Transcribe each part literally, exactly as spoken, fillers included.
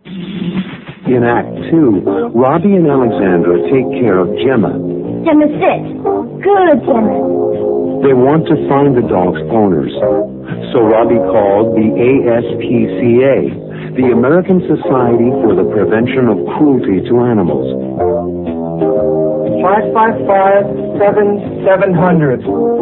In Act Two, Robbie and Alexandra take care of Gemma. Gemma, sit. Good, Gemma. They want to find the dog's owners. So Robbie called the A S P C A, the American Society for the Prevention of Cruelty to Animals. five five five, seven seven hundred.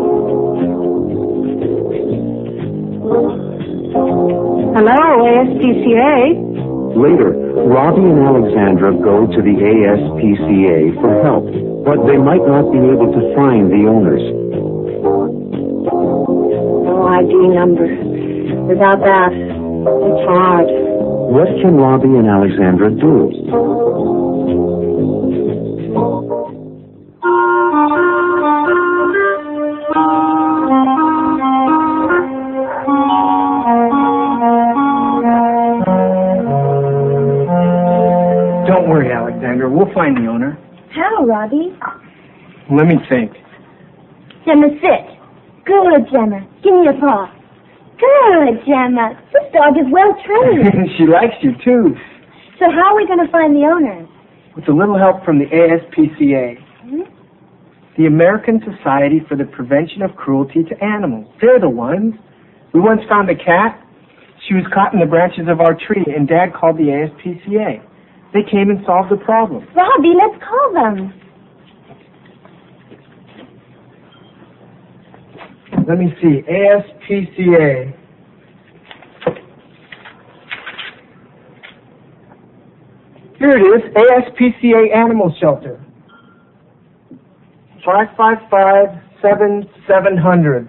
Hello, A S P C A. Later, Robbie and Alexandra go to the A S P C A for help, but they might not be able to find the owners. No I D number. Without that, it's hard. What can Robbie and Alexandra do? Don't worry, Alexandra. We'll find the owner. How, Robbie? Let me think. Gemma, sit. Good, Gemma. Give me your paw. Good, Gemma. This dog is well trained. She likes you, too. So how are we going to find the owners? With a little help from the A S P C A. Hmm? The American Society for the Prevention of Cruelty to Animals. They're the ones. We once found a cat. She was caught in the branches of our tree, and Dad called the A S P C A. They came and solved the problem. Robbie, let's call them. Let me see. A S P C A. Here it is. A S P C A Animal Shelter. five five five, seven seven hundred.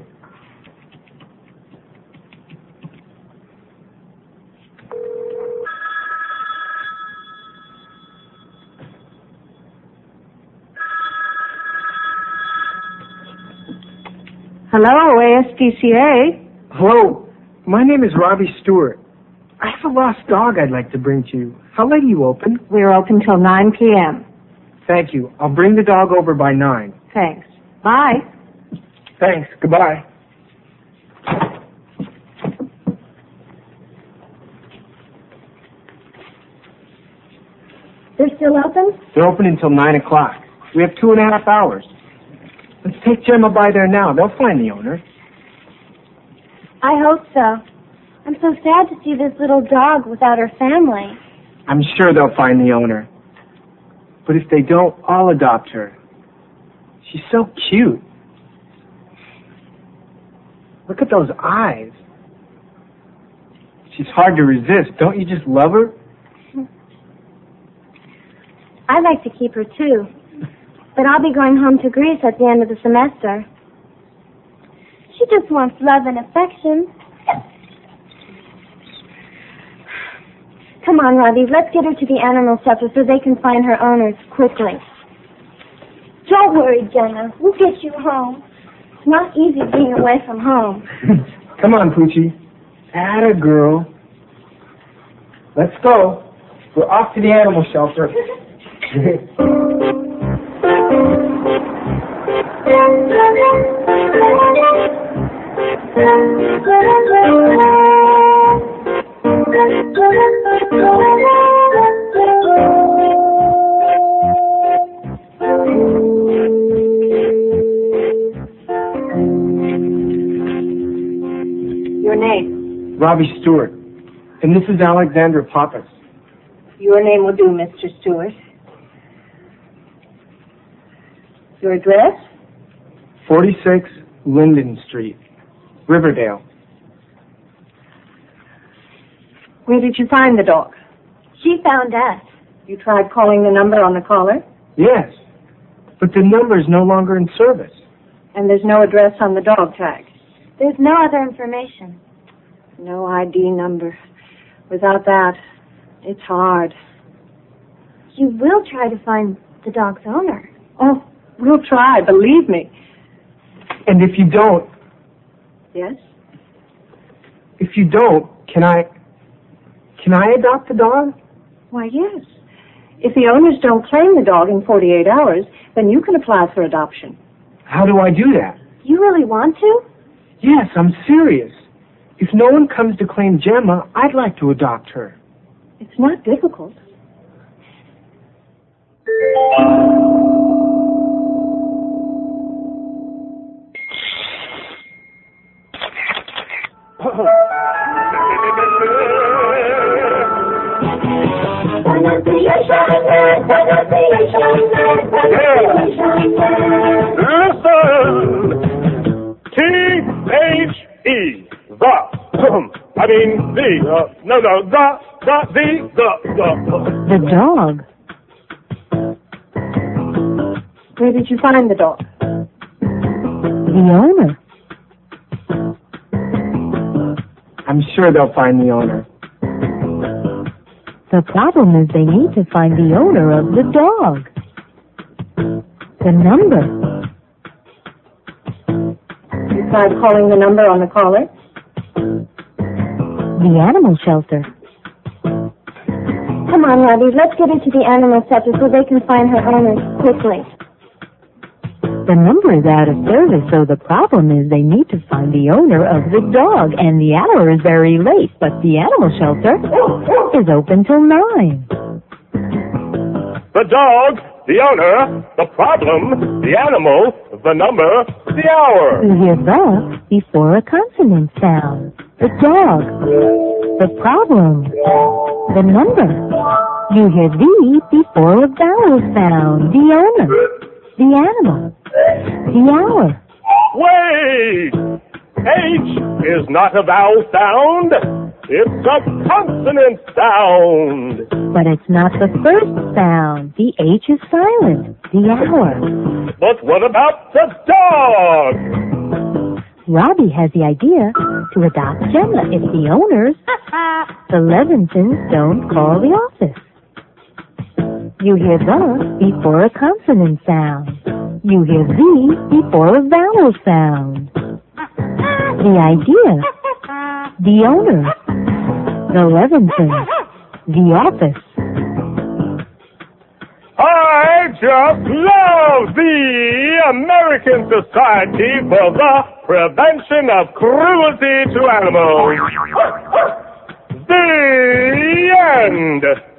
Hello, A S P C A. Hello. My name is Robbie Stewart. I have a lost dog I'd like to bring to you. How late are you open? We're open till nine p.m. Thank you. I'll bring the dog over by nine. Thanks. Bye. Thanks. Goodbye. They're still open? They're open until nine o'clock. We have two and a half hours. Let's take Gemma by there now. They'll find the owner. I hope so. I'm so sad to see this little dog without her family. I'm sure they'll find the owner. But if they don't, I'll adopt her. She's so cute. Look at those eyes. She's hard to resist. Don't you just love her? I'd like to keep her too. But I'll be going home to Greece at the end of the semester. She just wants love and affection. Come on, Robbie, let's get her to the animal shelter so they can find her owners quickly. Don't worry, Jenna. We'll get you home. It's not easy being away from home. Come on, Poochie. Atta girl. Let's go. We're off to the animal shelter. Your name? Robbie Stewart. And this is Alexandra Pappas. Your name will do, Mister Stewart. Your address? forty-six Linden Street, Riverdale. Where did you find the dog? She found us. You tried calling the number on the collar? Yes, but the number is no longer in service. And there's no address on the dog tag? There's no other information. No I D number. Without that, it's hard. You will try to find the dog's owner. Oh, we'll try, believe me. And if you don't, Yes? if you don't, can I, can I adopt the dog? Why, yes. If the owners don't claim the dog in forty-eight hours, then you can apply for adoption. How do I do that? You really want to? Yes, I'm serious. If no one comes to claim Gemma, I'd like to adopt her. It's not difficult. Listen! T H E. The. I mean, the. Uh, no, no, the, the, the, the, the. The dog. Where did you find the dog? The owner. I'm sure they'll find the owner. The problem is they need to find the owner of the dog. The number. You tried calling the number on the collar? The animal shelter. Come on, Robbie, let's get her to the animal shelter so they can find her owners quickly. The number is out of service, so the problem is they need to find the owner of the dog, and the hour is very late, but the animal shelter is open till nine. The dog, the owner, the problem, the animal, the number, the hour. You hear the before a consonant sound. The dog. The problem. The number. You hear the before a vowel sound. The owner. The animal. The hour. Wait! H is not a vowel sound. It's a consonant sound. But it's not the first sound. The H is silent. The hour. But what about the dog? Robbie has the idea to adopt Gemma if the owners, the Levintons, don't call the office. You hear the before a consonant sound. You hear the before a vowel sound. The idea, the owners, the Levintons, the office. I just love the American Society for the Prevention of Cruelty to Animals. The end.